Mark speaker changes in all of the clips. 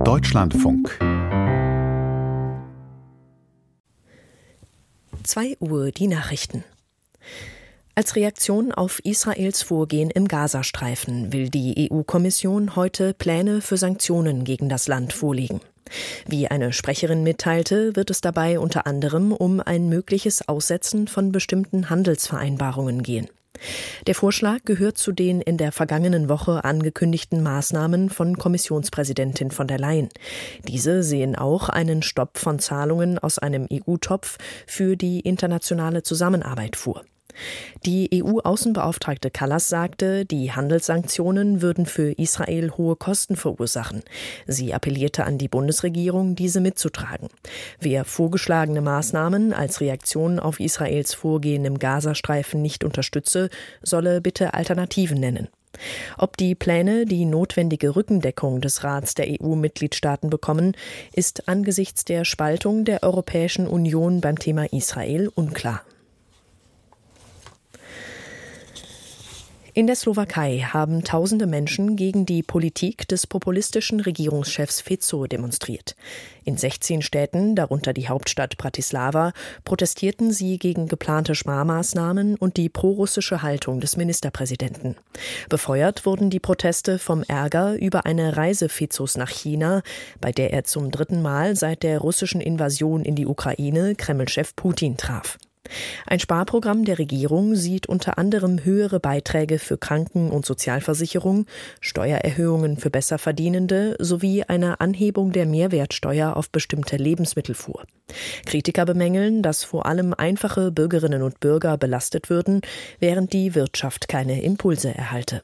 Speaker 1: Deutschlandfunk
Speaker 2: 2 Uhr die Nachrichten. Als Reaktion auf Israels Vorgehen im Gazastreifen will die EU-Kommission heute Pläne für Sanktionen gegen das Land vorlegen. Wie eine Sprecherin mitteilte, wird es dabei unter anderem um ein mögliches Aussetzen von bestimmten Handelsvereinbarungen gehen. Der Vorschlag gehört zu den in der vergangenen Woche angekündigten Maßnahmen von Kommissionspräsidentin von der Leyen. Diese sehen auch einen Stopp von Zahlungen aus einem EU-Topf für die internationale Zusammenarbeit vor. Die EU-Außenbeauftragte Kallas sagte, die Handelssanktionen würden für Israel hohe Kosten verursachen. Sie appellierte an die Bundesregierung, diese mitzutragen. Wer vorgeschlagene Maßnahmen als Reaktion auf Israels Vorgehen im Gazastreifen nicht unterstütze, solle bitte Alternativen nennen. Ob die Pläne die notwendige Rückendeckung des Rats der EU-Mitgliedstaaten bekommen, ist angesichts der Spaltung der Europäischen Union beim Thema Israel unklar. In der Slowakei haben tausende Menschen gegen die Politik des populistischen Regierungschefs Fico demonstriert. In 16 Städten, darunter die Hauptstadt Bratislava, protestierten sie gegen geplante Sparmaßnahmen und die prorussische Haltung des Ministerpräsidenten. Befeuert wurden die Proteste vom Ärger über eine Reise Ficos nach China, bei der er zum 3. Mal seit der russischen Invasion in die Ukraine Kreml-Chef Putin traf. Ein Sparprogramm der Regierung sieht unter anderem höhere Beiträge für Kranken- und Sozialversicherung, Steuererhöhungen für Besserverdienende sowie eine Anhebung der Mehrwertsteuer auf bestimmte Lebensmittel vor. Kritiker bemängeln, dass vor allem einfache Bürgerinnen und Bürger belastet würden, während die Wirtschaft keine Impulse erhalte.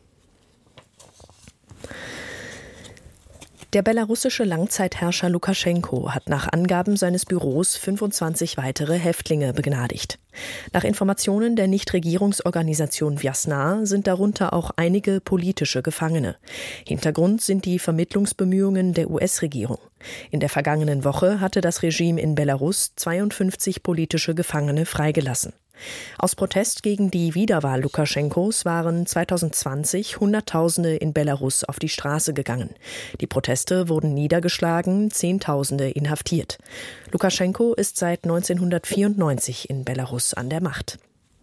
Speaker 2: Der belarussische Langzeitherrscher Lukaschenko hat nach Angaben seines Büros 25 weitere Häftlinge begnadigt. Nach Informationen der Nichtregierungsorganisation Vjasna sind darunter auch einige politische Gefangene. Hintergrund sind die Vermittlungsbemühungen der US-Regierung. In der vergangenen Woche hatte das Regime in Belarus 52 politische Gefangene freigelassen. Aus Protest gegen die Wiederwahl Lukaschenkos waren 2020 Hunderttausende in Belarus auf die Straße gegangen. Die Proteste wurden niedergeschlagen, Zehntausende inhaftiert. Lukaschenko ist seit 1994 in Belarus an der Macht.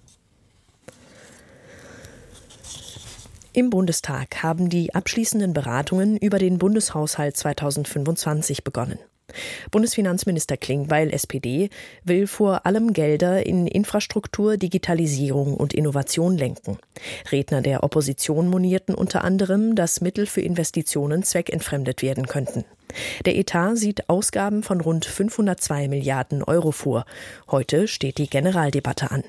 Speaker 2: Im Bundestag haben die abschließenden Beratungen über den Bundeshaushalt 2025 begonnen. Bundesfinanzminister Klingbeil, SPD, will vor allem Gelder in Infrastruktur, Digitalisierung und Innovation lenken. Redner der Opposition monierten unter anderem, dass Mittel für Investitionen zweckentfremdet werden könnten. Der Etat sieht Ausgaben von rund 502 Milliarden Euro vor. Heute steht die Generaldebatte an.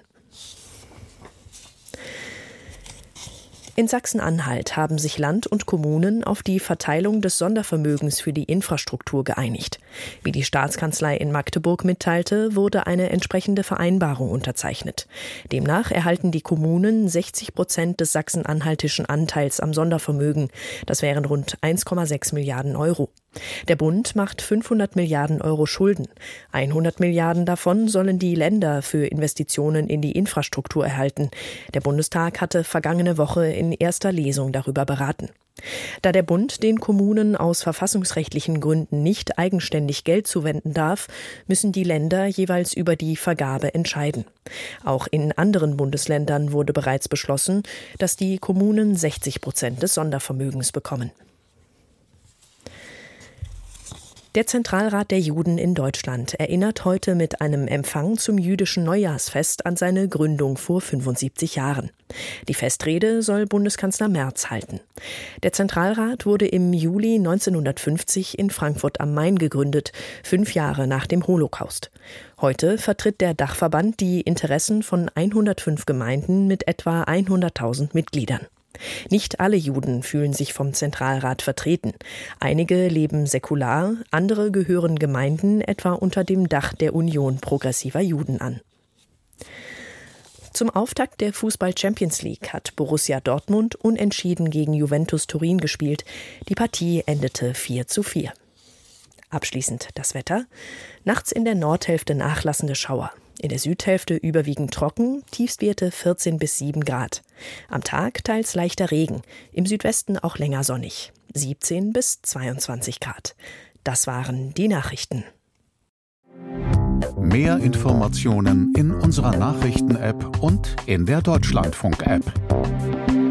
Speaker 2: In Sachsen-Anhalt haben sich Land und Kommunen auf die Verteilung des Sondervermögens für die Infrastruktur geeinigt. Wie die Staatskanzlei in Magdeburg mitteilte, wurde eine entsprechende Vereinbarung unterzeichnet. Demnach erhalten die Kommunen 60% des sachsen-anhaltischen Anteils am Sondervermögen. Das wären rund 1,6 Milliarden Euro. Der Bund macht 500 Milliarden Euro Schulden. 100 Milliarden davon sollen die Länder für Investitionen in die Infrastruktur erhalten. Der Bundestag hatte vergangene Woche in erster Lesung darüber beraten. Da der Bund den Kommunen aus verfassungsrechtlichen Gründen nicht eigenständig Geld zuwenden darf, müssen die Länder jeweils über die Vergabe entscheiden. Auch in anderen Bundesländern wurde bereits beschlossen, dass die Kommunen 60% des Sondervermögens bekommen. Der Zentralrat der Juden in Deutschland erinnert heute mit einem Empfang zum jüdischen Neujahrsfest an seine Gründung vor 75 Jahren. Die Festrede soll Bundeskanzler Merz halten. Der Zentralrat wurde im Juli 1950 in Frankfurt am Main gegründet, 5 Jahre nach dem Holocaust. Heute vertritt der Dachverband die Interessen von 105 Gemeinden mit etwa 100.000 Mitgliedern. Nicht alle Juden fühlen sich vom Zentralrat vertreten. Einige leben säkular, andere gehören Gemeinden etwa unter dem Dach der Union progressiver Juden an. Zum Auftakt der Fußball-Champions League hat Borussia Dortmund unentschieden gegen Juventus Turin gespielt. Die Partie endete 4:4. Abschließend das Wetter. Nachts in der Nordhälfte nachlassende Schauer. In der Südhälfte überwiegend trocken, Tiefstwerte 14 bis 7 Grad. Am Tag teils leichter Regen, im Südwesten auch länger sonnig. 17 bis 22 Grad. Das waren die Nachrichten.
Speaker 1: Mehr Informationen in unserer Nachrichten-App und in der Deutschlandfunk-App.